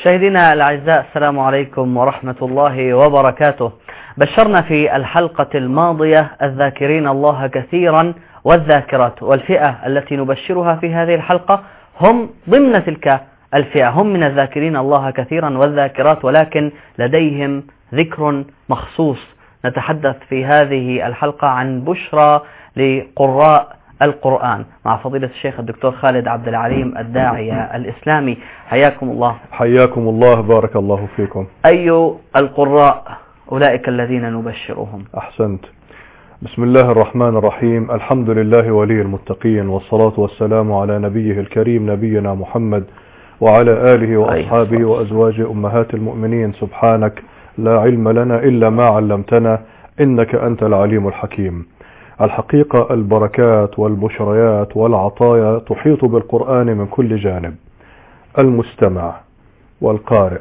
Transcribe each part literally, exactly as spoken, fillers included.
مشاهدينا الأعزاء، السلام عليكم ورحمة الله وبركاته. بشرنا في الحلقة الماضية الذاكرين الله كثيرا والذاكرات، والفئة التي نبشرها في هذه الحلقة هم ضمن تلك الفئة، هم من الذاكرين الله كثيرا والذاكرات، ولكن لديهم ذكر مخصوص. نتحدث في هذه الحلقة عن بشرى لقراء القرآن مع فضيلة الشيخ الدكتور خالد عبد العليم الداعية الإسلامي. حياكم الله. حياكم الله، بارك الله فيكم. أي القراء أولئك الذين نبشرهم؟ أحسنت. بسم الله الرحمن الرحيم. الحمد لله ولي المتقين، والصلاة والسلام على نبيه الكريم نبينا محمد وعلى آله وأصحابه وأزواجه أمهات المؤمنين. سبحانك لا علم لنا إلا ما علمتنا إنك أنت العليم الحكيم. الحقيقة البركات والبشريات والعطايا تحيط بالقرآن من كل جانب. المستمع والقارئ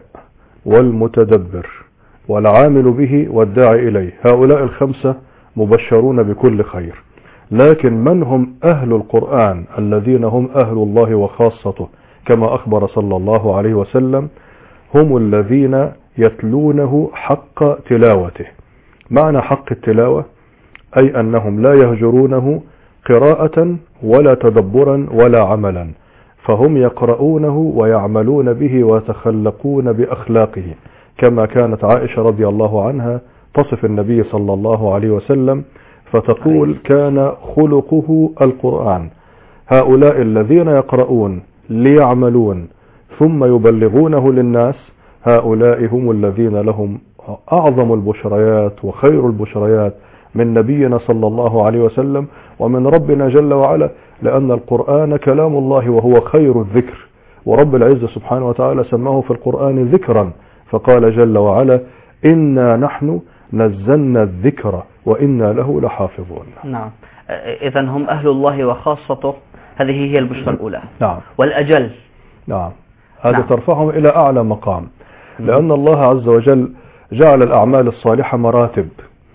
والمتدبر والعامل به والداعي إليه، هؤلاء الخمسة مبشرون بكل خير. لكن من هم أهل القرآن الذين هم أهل الله وخاصته كما أخبر صلى الله عليه وسلم؟ هم الذين يتلونه حق تلاوته. معنى حق التلاوة أي أنهم لا يهجرونه قراءة ولا تدبرا ولا عملا، فهم يقرؤونه ويعملون به ويتخلقون بأخلاقه، كما كانت عائشة رضي الله عنها تصف النبي صلى الله عليه وسلم فتقول: كان خلقه القرآن. هؤلاء الذين يقرؤون ليعملون ثم يبلغونه للناس، هؤلاء هم الذين لهم أعظم البشريات وخير البشريات من نبينا صلى الله عليه وسلم ومن ربنا جل وعلا، لأن القرآن كلام الله وهو خير الذكر، ورب العزة سبحانه وتعالى سماه في القرآن ذكرا، فقال جل وعلا: إنا نحن نزلنا الذكر وإنا له لحافظون. نعم، إذن هم أهل الله وخاصته، هذه هي البشرى الأولى. نعم. والأجل. نعم، هذا نعم. ترفعهم إلى أعلى مقام، لأن الله عز وجل جعل الأعمال الصالحة مراتب،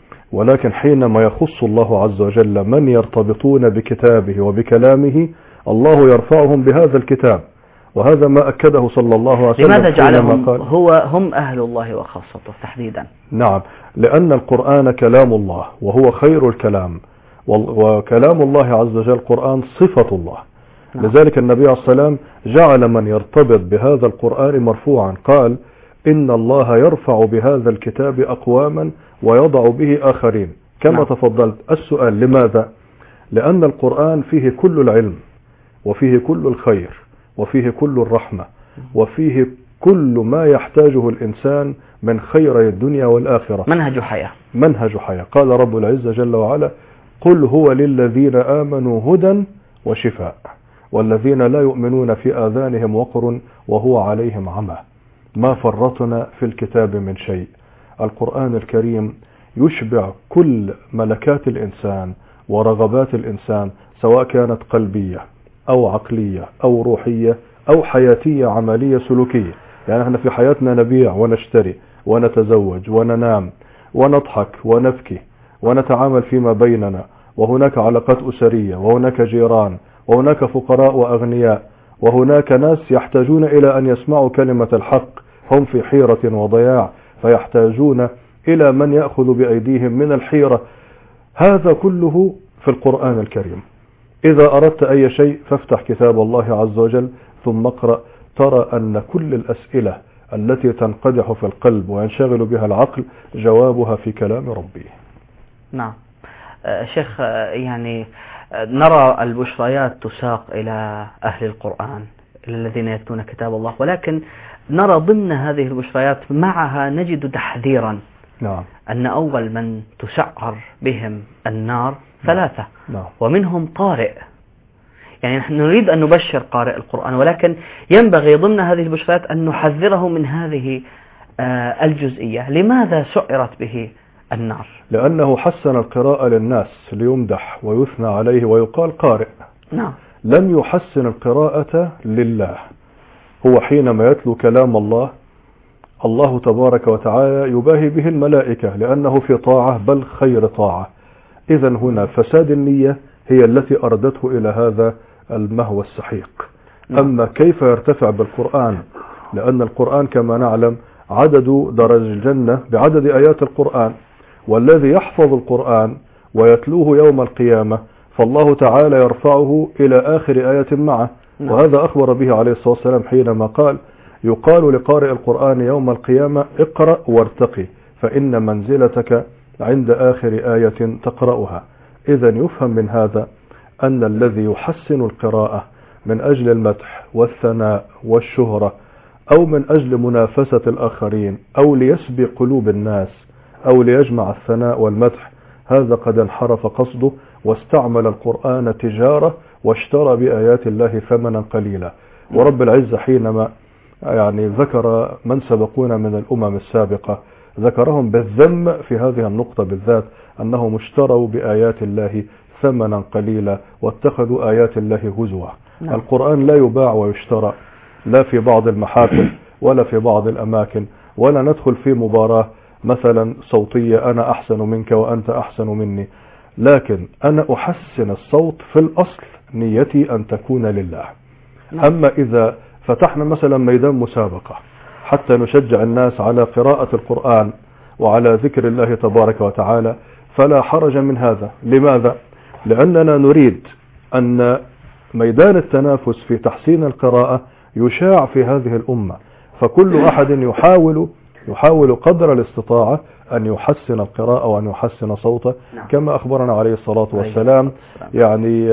ولكن حينما يخص الله عز وجل من يرتبطون بكتابه وبكلامه، الله يرفعهم بهذا الكتاب، وهذا ما أكده صلى الله عليه وسلم. لماذا جعلهم هو هم أهل الله وخاصته تحديدا؟ نعم، لأن القرآن كلام الله وهو خير الكلام، وكلام الله عز وجل القرآن صفة الله. نعم. لذلك النبي عليه الصلاة والسلام جعل من يرتبط بهذا القرآن مرفوعا، قال: إن الله يرفع بهذا الكتاب أقواما ويضع به آخرين، كما نعم. تفضلت. السؤال: لماذا؟ لأن القرآن فيه كل العلم، وفيه كل الخير، وفيه كل الرحمة، وفيه كل ما يحتاجه الإنسان من خير الدنيا والآخرة. منهج حياة. منهج حياة. قال رب العزة جل وعلا: قل هو للذين آمنوا هدى وشفاء، والذين لا يؤمنون في آذانهم وقر وهو عليهم عمى. ما فرطنا في الكتاب من شيء. القرآن الكريم يشبع كل ملكات الإنسان ورغبات الإنسان، سواء كانت قلبية أو عقلية أو روحية أو حياتية عملية سلوكية. يعني احنا في حياتنا نبيع ونشتري ونتزوج وننام ونضحك ونبكي ونتعامل فيما بيننا، وهناك علاقات أسرية، وهناك جيران، وهناك فقراء وأغنياء، وهناك ناس يحتاجون إلى أن يسمعوا كلمة الحق، هم في حيرة وضياع، فيحتاجون إلى من يأخذ بأيديهم من الحيرة. هذا كله في القرآن الكريم. إذا أردت أي شيء فافتح كتاب الله عز وجل ثم اقرأ، ترى أن كل الأسئلة التي تنقدح في القلب وينشغل بها العقل جوابها في كلام ربي. نعم. آه شيخ، آه يعني آه نرى البشريات تساق إلى أهل القرآن، إلى الذين يتلون كتاب الله، ولكن نرى ضمن هذه البشريات معها نجد تحذيرا. نعم. أن أول من تسعر بهم النار ثلاثة. نعم. ومنهم قارئ. يعني نحن نريد أن نبشر قارئ القرآن، ولكن ينبغي ضمن هذه البشريات أن نحذره من هذه آه الجزئية. لماذا سعرت به النار؟ لأنه حسن القراءة للناس ليمدح ويثنى عليه ويقال قارئ. نعم. لم يحسن القراءة لله. هو حينما يتلو كلام الله، الله تبارك وتعالى يباهي به الملائكة لأنه في طاعة، بل خير طاعة. إذن هنا فساد النية هي التي أردته إلى هذا المهوى السحيق. أما كيف يرتفع بالقرآن لأن القرآن كما نعلم عدد درج الجنة بعدد آيات القرآن، والذي يحفظ القرآن ويتلوه يوم القيامة فالله تعالى يرفعه إلى آخر آية معه. وهذا أخبر به عليه الصلاة والسلام حينما قال: يقال لقارئ القرآن يوم القيامة اقرأ وارتقي فإن منزلتك عند آخر آية تقرأها. إذن يفهم من هذا أن الذي يحسن القراءة من أجل المدح والثناء والشهرة أو من أجل منافسة الآخرين أو ليسبق قلوب الناس أو ليجمع الثناء والمدح، هذا قد انحرف قصده واستعمل القرآن تجارة واشترى بآيات الله ثمنا قليلا. ورب العزة حينما يعني ذكر من سبقونا من الأمم السابقة ذكرهم بالذم في هذه النقطة بالذات، أنهم اشتروا بآيات الله ثمنا قليلا واتخذوا آيات الله هزوا. نعم. القرآن لا يباع ويشترى، لا في بعض المحافل ولا في بعض الأماكن، ولا ندخل في مباراة مثلا صوتية أنا أحسن منك وأنت أحسن مني، لكن أنا أحسن الصوت في الأصل نيتي أن تكون لله. نعم. أما إذا فتحنا مثلا ميدان مسابقة حتى نشجع الناس على قراءة القرآن وعلى ذكر الله تبارك وتعالى فلا حرج من هذا. لماذا؟ لأننا نريد أن ميدان التنافس في تحسين القراءة يشاع في هذه الأمة، فكل أحد يحاول يحاول قدر الاستطاعة أن يحسن القراءة وأن يحسن صوته. نعم. كما أخبرنا عليه الصلاة والسلام يعني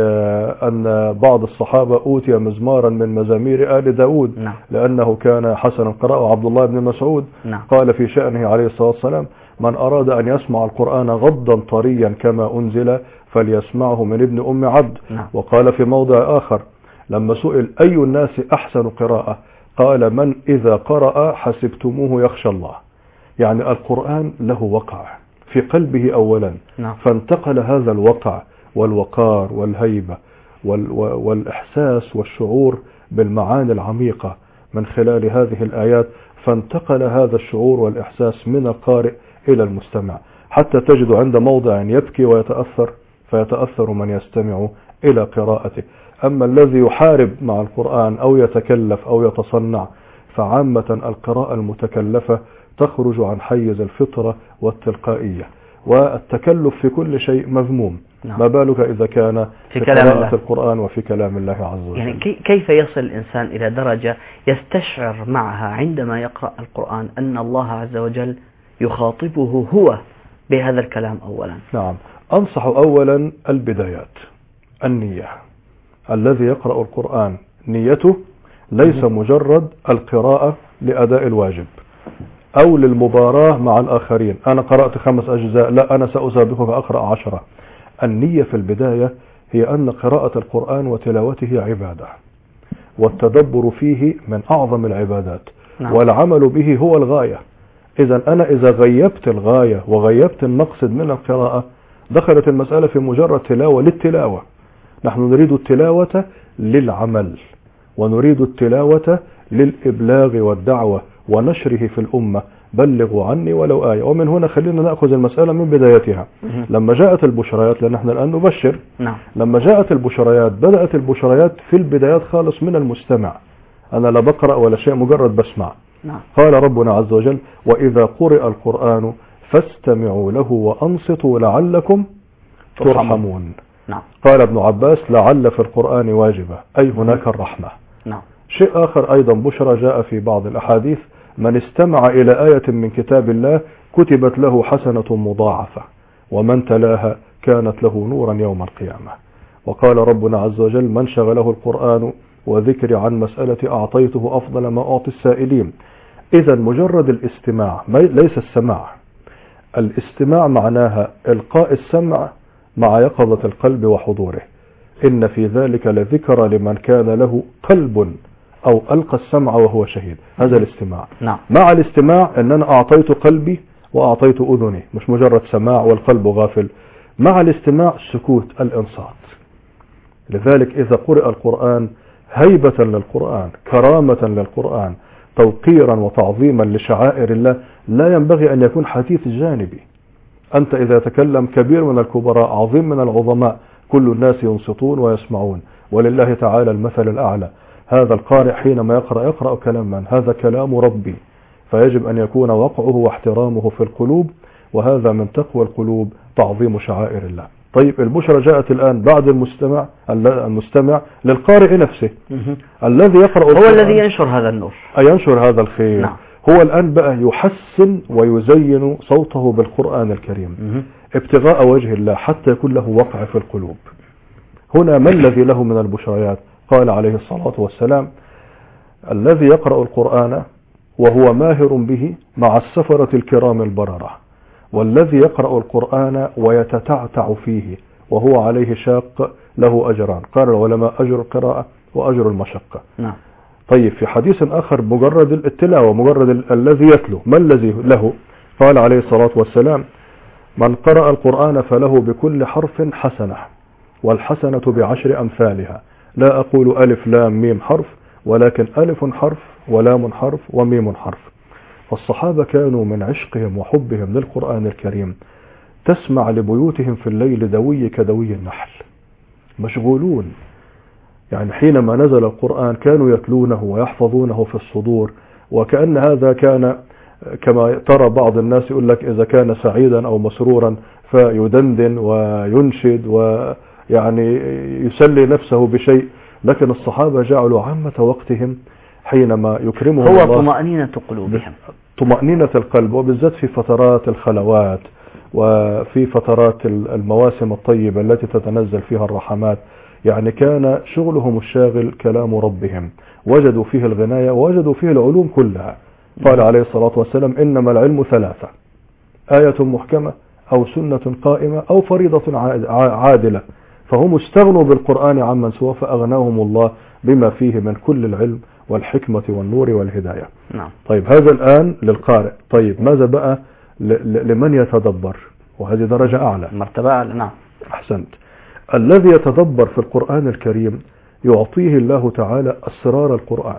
أن بعض الصحابة أوتي مزمارا من مزامير آل داود. نعم. لأنه كان حسن القراءة. وعبد الله بن مسعود نعم. قال في شأنه عليه الصلاة والسلام: من أراد أن يسمع القرآن غضا طريا كما أنزل فليسمعه من ابن أم عبد. نعم. وقال في موضع آخر لما سئل أي الناس أحسن قراءة قال: من إذا قرأ حسبتموه يخشى الله. يعني القرآن له وقع في قلبه أولا. نعم. فانتقل هذا الوقع والوقار والهيبة والإحساس والشعور بالمعاني العميقة من خلال هذه الآيات، فانتقل هذا الشعور والإحساس من القارئ إلى المستمع، حتى تجد عند موضع يبكي ويتأثر فيتأثر من يستمع إلى قراءته. أما الذي يحارب مع القرآن أو يتكلف أو يتصنع فعامة القراءة المتكلفة تخرج عن حيز الفطرة والتلقائية، والتكلف في كل شيء مذموم. نعم. ما بالك إذا كان في, في كلام الله القرآن وفي كلام الله عز وجل. يعني كيف يصل الإنسان إلى درجة يستشعر معها عندما يقرأ القرآن أن الله عز وجل يخاطبه هو بهذا الكلام أولا؟ نعم. أنصح أولا البدايات، النية. الذي يقرأ القرآن نيته ليس مجرد القراءة لأداء الواجب أو للمباراة مع الآخرين، أنا قرأت خمس أجزاء لا أنا سأسابقك أقرأ عشرة. النية في البداية هي أن قراءة القرآن وتلاوته عبادة، والتدبر فيه من أعظم العبادات. نعم. والعمل به هو الغاية. إذا أنا إذا غيبت الغاية وغيبت المقصد من القراءة دخلت المسألة في مجرد تلاوة للتلاوة. نحن نريد التلاوة للعمل، ونريد التلاوة للإبلاغ والدعوة ونشره في الأمة، بلغوا عني ولو آية. ومن هنا خلينا نأخذ المسألة من بدايتها. لما جاءت البشريات، لأن احنا الآن نبشر. نعم. لما جاءت البشريات بدأت البشريات في البدايات خالص من المستمع، أنا لا بقرأ ولا شيء، مجرد بسمع. نعم. قال ربنا عز وجل: وإذا قرئ القرآن فاستمعوا له وأنصتوا لعلكم ترحمون. نعم. قال ابن عباس: لعل في القرآن واجبة، أي هناك الرحمة. نعم. شيء آخر أيضا بشرى جاء في بعض الأحاديث: من استمع إلى آية من كتاب الله كتبت له حسنة مضاعفة، ومن تلاها كانت له نورا يوم القيامة. وقال ربنا عز وجل: من شغله القرآن وذكر عن مسألة أعطيته أفضل ما أعطي السائلين. إذا مجرد الاستماع ليس السماع، الاستماع معناها إلقاء السمع مع يقظة القلب وحضوره. إن في ذلك لذكرى لمن كان له قلب أو ألقى السمع وهو شهيد. هذا الاستماع. نعم. مع الاستماع أن أنا أعطيت قلبي وأعطيت أذني، مش مجرد سماع والقلب غافل. مع الاستماع سكوت، الإنصات. لذلك إذا قرئ القرآن هيبة للقرآن، كرامة للقرآن، توقيرا وتعظيما لشعائر الله، لا ينبغي أن يكون حديث جانبي. أنت إذا تكلم كبير من الكبراء، عظيم من العظماء، كل الناس ينصتون ويسمعون، ولله تعالى المثل الأعلى. هذا القارئ حينما يقرأ يقرأ كلام من؟ هذا كلام ربي، فيجب أن يكون وقعه واحترامه في القلوب، وهذا من تقوى القلوب تعظيم شعائر الله. طيب البشرى جاءت الآن بعد المستمع المستمع للقارئ نفسه الذي يقرأ هو الذي ينشر هذا النور، أي ينشر هذا الخير. نعم. هو الآن بقى يحسن ويزين صوته بالقرآن الكريم ابتغاء وجه الله حتى يكون له وقع في القلوب. هنا ما الذي له من البشريات؟ قال عليه الصلاة والسلام: الذي يقرأ القرآن وهو ماهر به مع السفرة الكرام البررة، والذي يقرأ القرآن ويتتعتع فيه وهو عليه شاق له أجران. قال العلماء: أجر القراءة وأجر المشقة. نعم. طيب في حديث آخر مجرد التلاوة، مجرد ال الذي يتلو، ما الذي له؟ قال عليه الصلاة والسلام: من قرأ القرآن فله بكل حرف حسنة، والحسنة بعشر أمثالها، لا أقول ألف لام ميم حرف، ولكن ألف حرف ولام حرف وميم حرف. فالصحابة كانوا من عشقهم وحبهم للقرآن الكريم تسمع لبيوتهم في الليل دوي كدوي النحل، مشغولون. يعني حينما نزل القرآن كانوا يتلونه ويحفظونه في الصدور، وكأن هذا كان كما ترى بعض الناس يقول لك إذا كان سعيدا أو مسرورا فيدندن وينشد ويعني يسلي نفسه بشيء، لكن الصحابة جعلوا عامة وقتهم حينما يكرمهم هو الله طمأنينة قلوبهم، طمأنينة القلب، وبالذات في فترات الخلوات وفي فترات المواسم الطيبة التي تتنزل فيها الرحمات. يعني كان شغلهم الشاغل كلام ربهم، وجدوا فيه الغناية ووجدوا فيه العلوم كلها. قال عليه الصلاة والسلام: إنما العلم ثلاثة: آية محكمة أو سنة قائمة أو فريضة عادلة. فهم استغنوا بالقرآن عمن سواه فأغناهم الله بما فيه من كل العلم والحكمة والنور والهداية. نعم. طيب هذا الآن للقارئ. طيب ماذا بقى لمن يتدبر؟ وهذه درجة أعلى، مرتبة أعلى. نعم. أحسنت. الذي يتدبر في القرآن الكريم يعطيه الله تعالى أسرار القرآن.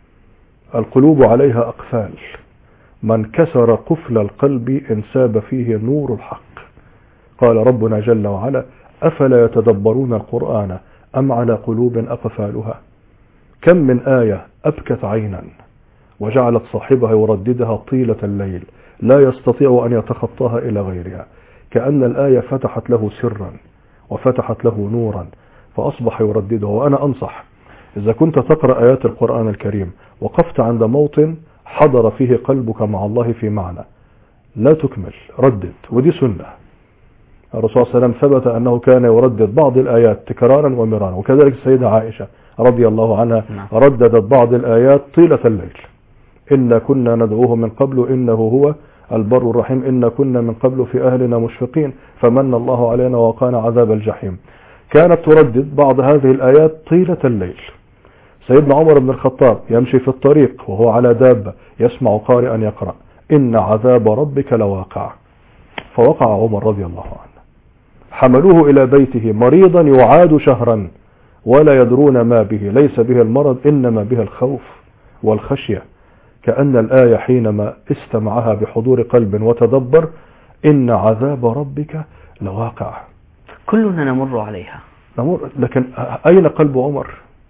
القلوب عليها أقفال، من كسر قفل القلب انساب فيه نور الحق. قال ربنا جل وعلا: أفلا يتدبرون القرآن أم على قلوب أقفالها. كم من آية أبكت عينا وجعلت صاحبها يرددها طيلة الليل لا يستطيع أن يتخطاها إلى غيرها، كأن الآية فتحت له سرا وفتحت له نورا فأصبح يرددها. وأنا أنصح إذا كنت تقرأ آيات القرآن الكريم وقفت عند موطن حضر فيه قلبك مع الله في معنى، لا تكمل، ردد. ودي سنة. الرسول صلى الله عليه وسلم ثبت أنه كان يردد بعض الآيات تكرارا ومرارا، وكذلك السيدة عائشة رضي الله عنها رددت بعض الآيات طيلة الليل: إن كنا ندعوه من قبل إنه هو البر الرحيم، إن كنا من قبل في أهلنا مشفقين فمن الله علينا وقانا عذاب الجحيم. كانت تردد بعض هذه الآيات طيلة الليل. سيدنا عمر بن الخطاب يمشي في الطريق وهو على دابة يسمع قارئا يقرأ: إن عذاب ربك لواقع، فوقع عمر رضي الله عنه. حملوه إلى بيته مريضا يعاد شهرا ولا يدرون ما به، ليس به المرض إنما به الخوف والخشية. كأن الآية حينما استمعها بحضور قلب وتدبر: إن عذاب ربك لواقع. كلنا نمر عليها، نمر، لكن أين قلب عمر؟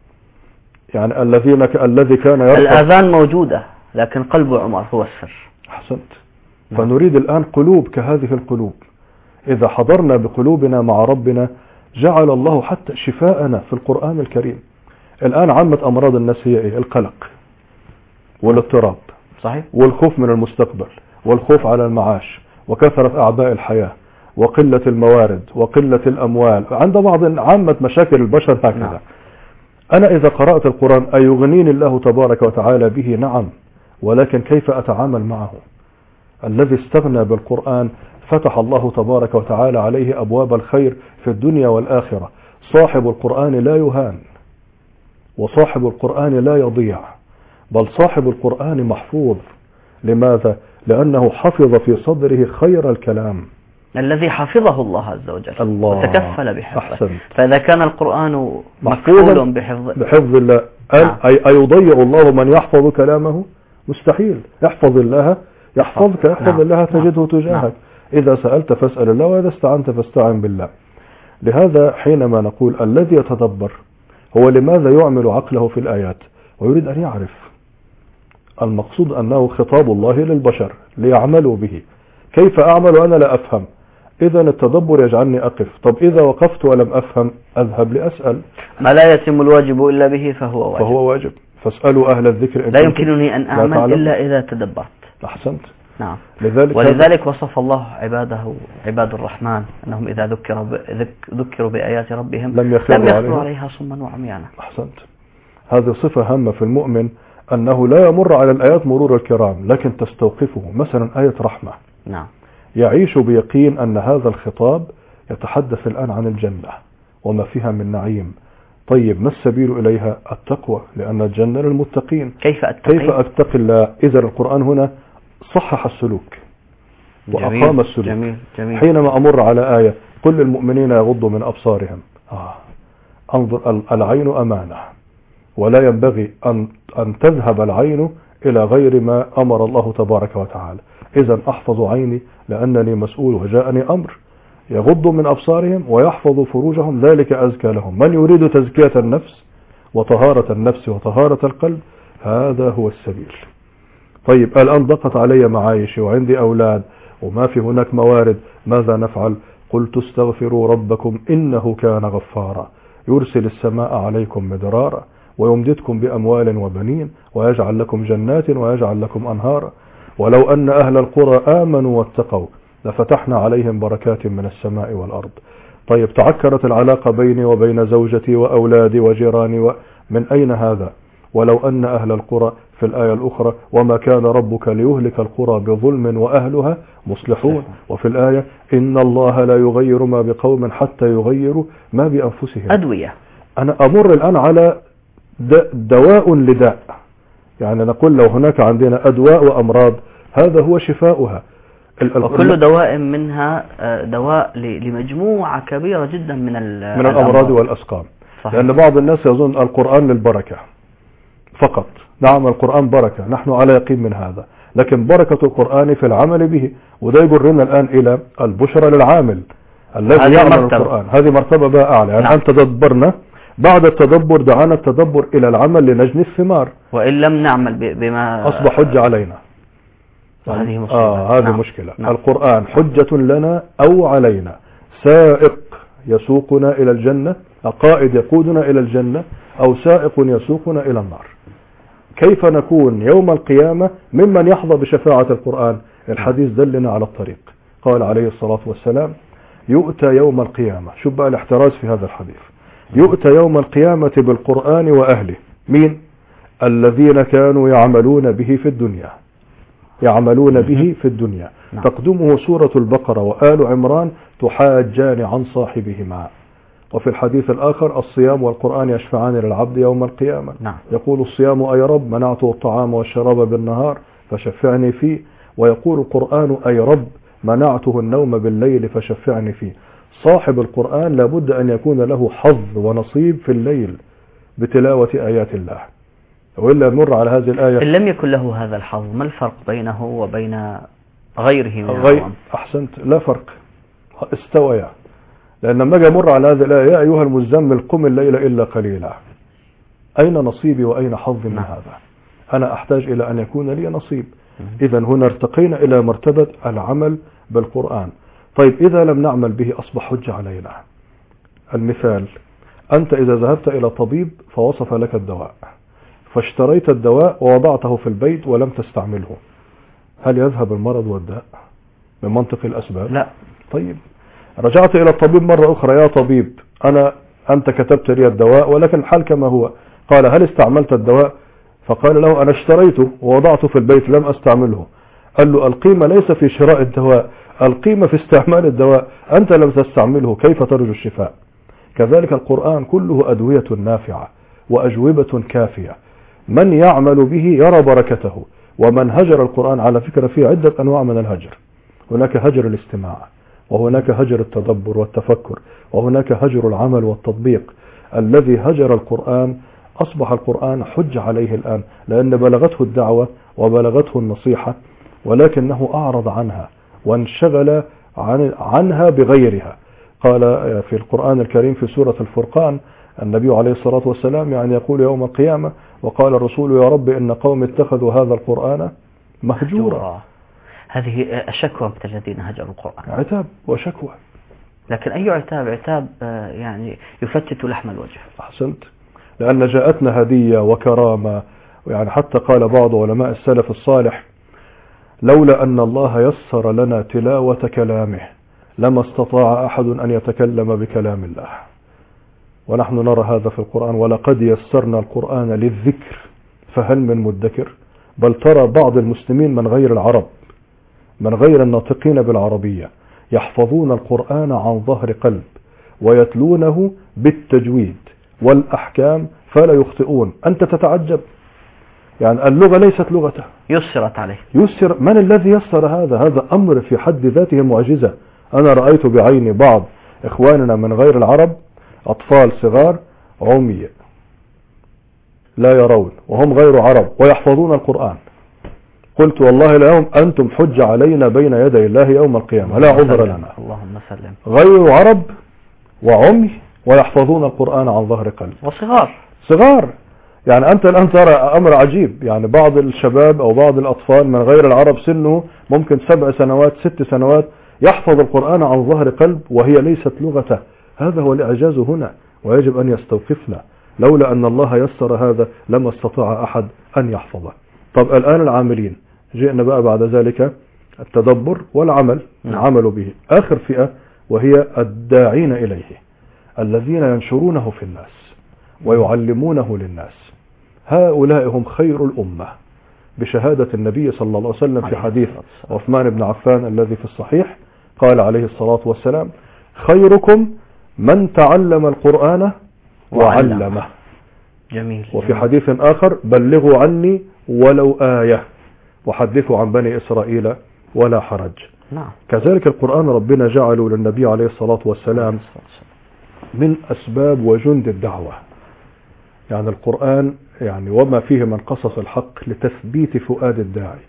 يعني الذين الذي كان يرفع الآذان موجودة لكن قلب عمر هو السر. أحسنت. فنريد الآن قلوب كهذه القلوب. إذا حضرنا بقلوبنا مع ربنا جعل الله حتى شفاءنا في القرآن الكريم. الآن عامة أمراض الناس هي إيه؟ القلق والاضطراب، صحيح، والخوف من المستقبل، والخوف على المعاش، وكثرة أعباء الحياة، وقلة الموارد، وقلة الأموال. عند بعض عامة مشاكل البشر هكذا. نعم. أنا إذا قرأت القرآن أيغنيني الله تبارك وتعالى به؟ نعم، ولكن كيف أتعامل معه؟ الذي استغنى بالقرآن فتح الله تبارك وتعالى عليه أبواب الخير في الدنيا والآخرة. صاحب القرآن لا يهان، وصاحب القرآن لا يضيع، بل صاحب القرآن محفوظ. لماذا؟ لأنه حفظ في صدره خير الكلام الذي حفظه الله عز وجل الله وتكفل بحفظه. أحسن. فإذا كان القرآن مكفول بحفظ بحفظ الله، نعم. أي أيضيع الله من يحفظ كلامه؟ مستحيل. يحفظ الله يحفظك، يحفظ نعم. الله تجده تجاهك. نعم. إذا سألت فاسأل الله، وإذا استعنت فاستعن بالله. لهذا حينما نقول الذي يتدبر هو لماذا يعمل عقله في الآيات ويريد أن يعرف؟ المقصود أنه خطاب الله للبشر ليعملوا به. كيف أعمل وأنا لا أفهم؟ إذا التدبر يجعلني أقف. طب إذا وقفت ولم أفهم أذهب لأسأل. ما لا يتم الواجب إلا به فهو واجب. فهو واجب. فاسألوا أهل الذكر إن لا يمكنني أن أعمل إلا إذا تدبرت. أحسنت. نعم. لذلك ولذلك وصف الله عباده عباد الرحمن أنهم إذا ذكروا ذكروا بآيات ربهم لم يخروا عليها, عليها. عليها صما وعميانا. أحسنت. هذه صفة هامة في المؤمن، أنه لا يمر على الآيات مرور الكرام لكن تستوقفه. مثلا آية رحمة، نعم، يعيش بيقين أن هذا الخطاب يتحدث الآن عن الجنة وما فيها من نعيم. طيب ما السبيل إليها؟ التقوى، لأن الجنة للمتقين. كيف أتقي؟ كيف أتقي الله؟ إذا القرآن هنا صحح السلوك وأقام جميل السلوك. جميل جميل. حينما أمر على آية قل للمؤمنين يغضوا من أبصارهم، آه. انظر، العين أمانة ولا ينبغي أن أن تذهب العين إلى غير ما أمر الله تبارك وتعالى. إذا أحفظ عيني لأنني مسؤول وجاءني أمر. يغضوا من أبصارهم ويحفظوا فروجهم ذلك أزكى لهم. من يريد تزكية النفس وطهارة النفس وطهارة القلب هذا هو السبيل. طيب الآن ضاقت علي معايشي وعندي أولاد وما في هناك موارد، ماذا نفعل؟ قلت استغفروا ربكم إنه كان غفارا يرسل السماء عليكم مدرارا ويمددكم بأموال وبنين ويجعل لكم جنات ويجعل لكم أنهارا ولو أن أهل القرى آمنوا واتقوا لفتحنا عليهم بركات من السماء والأرض. طيب تعكرت العلاقة بيني وبين زوجتي وأولادي وجيراني و... من أين هذا؟ ولو أن أهل القرى في الآية الأخرى وما كان ربك ليهلك القرى بظلم وأهلها مصلحون، وفي الآية إن الله لا يغير ما بقوم حتى يغيروا ما بأنفسهم. أدوية. أنا أمر الآن على دواء لداء، يعني نقول لو هناك عندنا أدواء وأمراض هذا هو شفاؤها. وكل دواء منها دواء لمجموعة كبيرة جدا من من الأمراض والأسقام. صحيح. لأن بعض الناس يظن القرآن للبركة فقط. نعم القرآن بركة، نحن على يقين من هذا، لكن بركة القرآن في العمل به. وده يجرنا الآن إلى البشرى للعامل الذي يعمل القرآن. هذه مرتبة بقى أعلى. يعني نعم. أن تدبرنا، بعد التدبر دعانا التدبر إلى العمل لنجني الثمار، وإن لم نعمل بما أصبح حجة علينا. هذه مشكلة. آه هذه نعم. مشكلة. نعم. القرآن حجة لنا أو علينا، سائق يسوقنا إلى الجنة، قائد يقودنا إلى الجنة، أو سائق يسوقنا إلى النار. كيف نكون يوم القيامة ممن يحظى بشفاعة القرآن؟ الحديث دلنا على الطريق. قال عليه الصلاة والسلام يؤتى يوم القيامة، شوف بقى الاحتراز في هذا الحديث، يؤتى يوم القيامة بالقرآن وأهله. مين؟ الذين كانوا يعملون به في الدنيا، يعملون به في الدنيا. تقدمه سورة البقرة وآل عمران تحاجان عن صاحبهما. وفي الحديث الآخر الصيام والقرآن يشفعان للعبد يوم القيامة. نعم. يقول الصيام أي رب منعته الطعام والشراب بالنهار فشفعني فيه، ويقول القرآن أي رب منعته النوم بالليل فشفعني فيه. صاحب القرآن لابد أن يكون له حظ ونصيب في الليل بتلاوة آيات الله، وإلا يمر على هذه الآية. إن لم يكن له هذا الحظ ما الفرق بينه وبين غيره من غير العوام؟ أحسنت، لا فرق، استويا. لأن لما أجي أمر على هذه الآية يا أيها المزمل قم الليل إلا قليلا، أين نصيبي وأين حظي من نعم. هذا؟ أنا أحتاج إلى أن يكون لي نصيب. إذا هنا ارتقينا إلى مرتبة العمل بالقرآن. طيب إذا لم نعمل به أصبح حجة علينا. المثال، أنت إذا ذهبت إلى طبيب فوصف لك الدواء، فاشتريت الدواء ووضعته في البيت ولم تستعمله، هل يذهب المرض والداء من منطق الأسباب؟ لا. طيب رجعت إلى الطبيب مرة أخرى، يا طبيب أنا أنت كتبت لي الدواء ولكن الحال كما هو. قال هل استعملت الدواء؟ فقال له أنا اشتريته ووضعته في البيت لم أستعمله. قال له القيمة ليس في شراء الدواء، القيمة في استعمال الدواء، أنت لم تستعمله كيف ترجو الشفاء؟ كذلك القرآن كله أدوية نافعة وأجوبة كافية، من يعمل به يرى بركته. ومن هجر القرآن على فكرة فيه عدة أنواع من الهجر، هناك هجر الاستماع، وهناك هجر التدبر والتفكر، وهناك هجر العمل والتطبيق. الذي هجر القرآن أصبح القرآن حج عليه الآن، لأن بلغته الدعوة وبلغته النصيحة ولكنه أعرض عنها وانشغل عن عنها بغيرها. قال في القرآن الكريم في سورة الفرقان النبي عليه الصلاة والسلام يعني يقول يوم القيامة: وقال الرسول يا رب إن قوم اتخذوا هذا القرآن مهجورا. هذه الشكوى مثل الذين هجروا القرآن، عتاب وشكوى. لكن أي عتاب؟ عتاب يعني يفتت لحم الوجه. أحسنت. لأن جاءتنا هدية وكرامة، يعني حتى قال بعض علماء السلف الصالح: لولا أن الله يسر لنا تلاوة كلامه لما استطاع أحد أن يتكلم بكلام الله. ونحن نرى هذا في القرآن: ولقد يسرنا القرآن للذكر فهل من مدكر. بل ترى بعض المسلمين من غير العرب، من غير الناطقين بالعربية، يحفظون القرآن عن ظهر قلب ويتلونه بالتجويد والأحكام فلا يخطئون. أنت تتعجب، يعني اللغة ليست لغته، يسرت عليه. يسر. من الذي يسر هذا؟ هذا أمر في حد ذاته معجزة. أنا رأيت بعيني بعض إخواننا من غير العرب، أطفال صغار عمي لا يرون وهم غير عرب ويحفظون القرآن. قلت والله اليوم أنتم حج علينا بين يدي الله يوم القيامة، لا عذر لنا. اللهم سلم. غير عرب وعمي ويحفظون القرآن عن ظهر قلب، وصغار صغار. يعني أنت الآن ترى أمر عجيب، يعني بعض الشباب أو بعض الأطفال من غير العرب سنه ممكن سبع سنوات ست سنوات يحفظ القرآن عن ظهر قلب وهي ليست لغته. هذا هو الإعجاز هنا، ويجب أن يستوقفنا. لولا أن الله يسر هذا لما استطاع أحد أن يحفظه. طب الآن العاملين، جئنا بقى بعد ذلك التدبر والعمل، العمل به. آخر فئة وهي الداعين إليه، الذين ينشرونه في الناس ويعلمونه للناس. هؤلاء هم خير الأمة بشهادة النبي صلى الله عليه وسلم في حديث عثمان بن عفان الذي في الصحيح، قال عليه الصلاة والسلام: خيركم من تعلم القرآن وعلمه. جميل. وفي حديث آخر: بلغوا عني ولو آية وحدثوا عن بني إسرائيل ولا حرج. نعم. كذلك القرآن ربنا جعله للنبي عليه الصلاة والسلام من أسباب وجند الدعوة. يعني القرآن يعني وما فيه من قصص الحق لتثبيت فؤاد الداعي.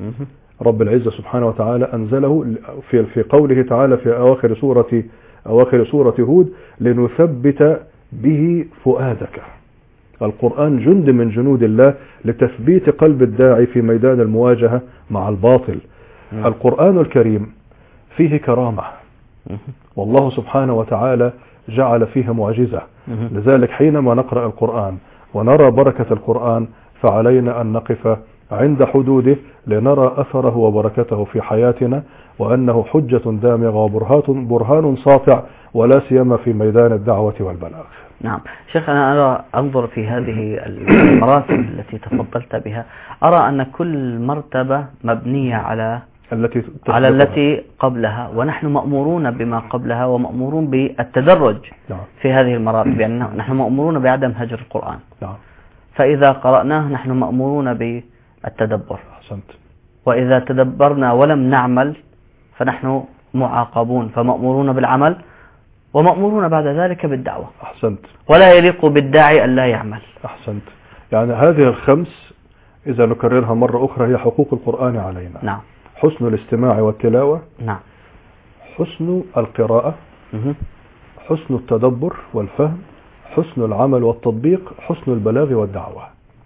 رب العزة سبحانه وتعالى أنزله في في قوله تعالى في أواخر سورة أواخر سورة هود: لنثبت به فؤادك. القرآن جند من جنود الله لتثبيت قلب الداعي في ميدان المواجهة مع الباطل. القرآن الكريم فيه كرامة، والله سبحانه وتعالى جعل فيه معجزة. لذلك حينما نقرأ القرآن ونرى بركة القرآن فعلينا أن نقف عند حدوده لنرى أثره وبركته في حياتنا، وأنه حجة دامغة وبرهان برهان ساطع، ولا سيما في ميدان الدعوة والبلاغ. نعم شيخ، أنا أرى أنظر في هذه المراتب التي تفضلت بها، أرى أن كل مرتبة مبنية على التي على التي قبلها، ونحن مأمورون بما قبلها ومأمورون بالتدرج نعم. في هذه المراتب. يعني نحن مأمورون بعدم هجر القرآن، نعم. فإذا قرأناه نحن مأمورون بالتدبر. أحسنت. وإذا تدبرنا ولم نعمل فنحن معاقبون، فمأمورون بالعمل ومأمورون بعد ذلك بالدعوة. أحسنت. ولا يليق بالداعي أن لا يعمل. أحسنت. يعني هذه الخمس إذا نكررها مرة أخرى هي حقوق القرآن علينا. نعم. حسن الاستماع والتلاوة. نعم. حسن القراءة. مه. حسن التدبر والفهم. حسن العمل والتطبيق. حسن البلاغ والدعوة.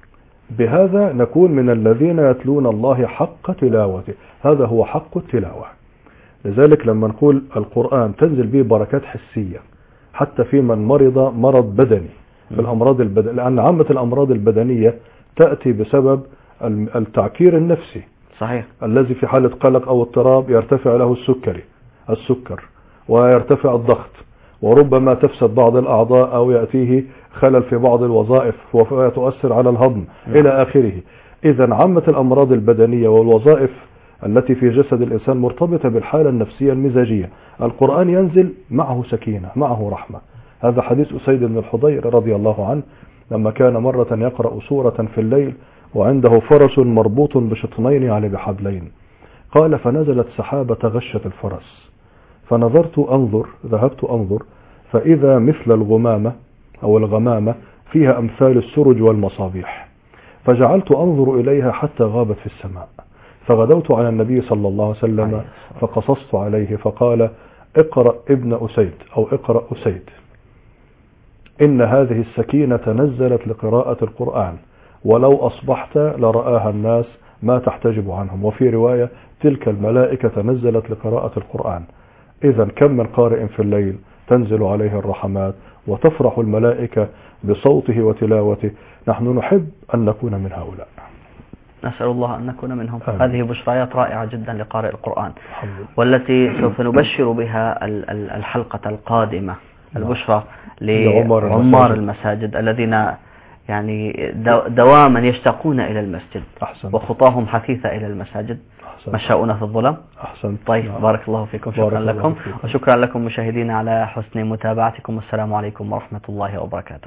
بهذا نكون من الذين يتلون الله حق تلاوته. هذا هو حق التلاوة. لذلك لما نقول القرآن تنزل به بركات حسية حتى في من مرض مرض بدني، في الأمراض البدنية، لأن عامة الأمراض البدنية تأتي بسبب التعكير النفسي. صحيح. الذي في حالة قلق أو اضطراب يرتفع له السكري السكر ويرتفع الضغط، وربما تفسد بعض الأعضاء أو يأتيه خلل في بعض الوظائف وتؤثر على الهضم إلى آخره. إذا عامة الأمراض البدنية والوظائف التي في جسد الإنسان مرتبطة بالحالة النفسية المزاجية. القرآن ينزل معه سكينة، معه رحمة. هذا حديث أسيد بن الحضير رضي الله عنه لما كان مرة يقرأ سورة في الليل وعنده فرس مربوط بشطنين يعني بحبلين، قال: فنزلت سحابة غشت الفرس، فنظرت أنظر ذهبت أنظر فإذا مثل الغمامة أو الغمامة فيها أمثال السرج والمصابيح، فجعلت أنظر إليها حتى غابت في السماء، فغدوت على النبي صلى الله عليه وسلم فقصصت عليه فقال: اقرأ ابن أسيد أو اقرأ أسيد. إن هذه السكينة نزلت لقراءة القرآن، ولو أصبحت لرآها الناس ما تحتجب عنهم. وفي رواية تلك الملائكة نزلت لقراءة القرآن. إذا كم من قارئ في الليل تنزل عليه الرحمات وتفرح الملائكة بصوته وتلاوته. نحن نحب أن نكون من هؤلاء. نسأل الله أن نكون منهم. آمين. هذه بشريات رائعة جدا لقارئ القرآن، والتي سوف نبشر بها الحلقة القادمة، البشرى لعمار المساجد الذين يعني دواما يشتاقون إلى المسجد. أحسن. وخطاهم حثيثة إلى المساجد، مشاؤون في الظلم. أحسن. طيب نعم. بارك الله فيكم. شكرا لكم فيكم. وشكرا لكم مشاهدينا على حسن متابعتكم، والسلام عليكم ورحمة الله وبركاته.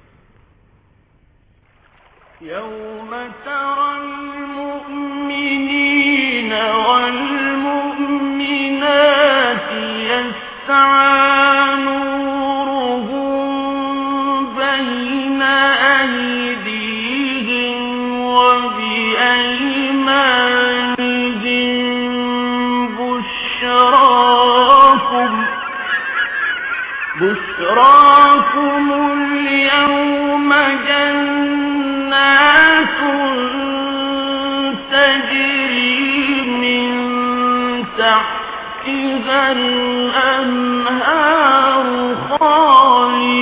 يوم ترى المؤمنين والمؤمنات يسعى نورهم بين أيديهم وبأيمانهم بشراكم بشراكم اليوم جنات تجري من تحتها الأنهار خالدين